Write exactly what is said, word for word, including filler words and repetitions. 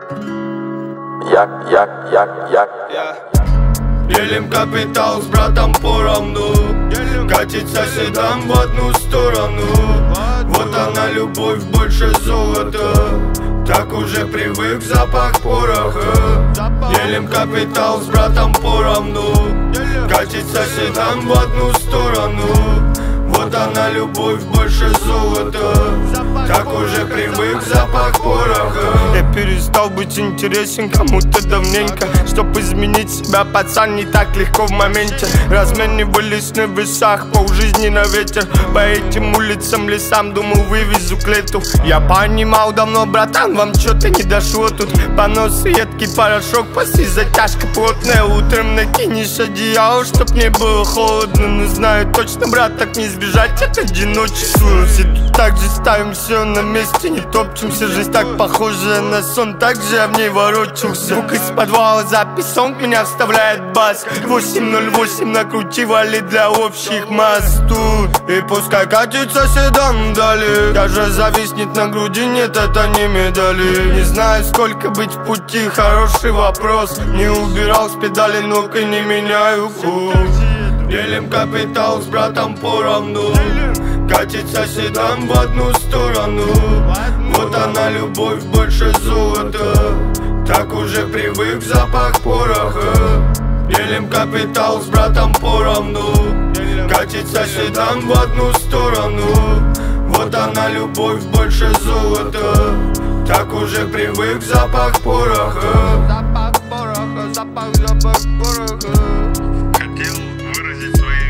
Як, як, як, як Делим капитал с братом поровну, катится седан в одну сторону. Вот она любовь, больше золота, так уже привык запах пороха. Делим капитал с братом поровну, катится седан в одну сторону. Вот она любовь, больше золота, так уже привык запах пороха. Я перестал быть интересен кому-то давненько. Чтоб изменить себя, пацан, не так легко в моменте. Разменивались на весах, полжизни на ветер. По этим улицам, лесам, думал, вывезу к лету. Я понимал давно, братан, вам что-то не дошло тут. Понос, едкий порошок, после затяжка плотная. Утром накинешь одеяло, чтоб не было холодно. Но знаю точно, брат, так не избежать от одиночества. Все тут так же ставим все на месте, не топчемся. Жизнь так похожая на сон, так же я в ней ворочался. Звук из подвала, запись, сонг меня вставляет бас. Восемь ноль восемь накрутивали для общих масс тут. И пускай катится седан вдали, даже зависнет на груди, нет, это не медали. Не знаю, сколько быть в пути, хороший вопрос. Не убирал с педали ног и не меняю курс. Делим капитал с братом поровну, катится седан в одну сторону. Вот она любовь, больше золота, так уже привык запах пороха. Делим капитал с братом поровну, катится седан в одну сторону. Вот она любовь, больше золота, так уже привык запах пороха. Запах пороха, запах, запах пороха. Хотел выразить свои